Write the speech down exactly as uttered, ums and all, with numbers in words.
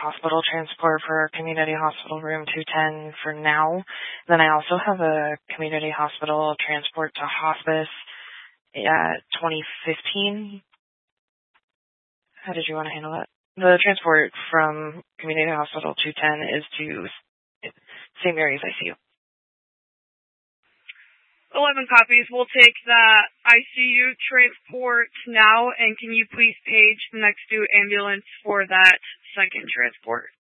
hospital transport for community hospital room two ten for now. Then I also have a community hospital transport to hospice at twenty fifteen. How did you want to handle that? The transport from community hospital two ten is to Saint Mary's I C U. eleven copies. We'll take that I C U transport now, and can you please page the next due ambulance for that second transport?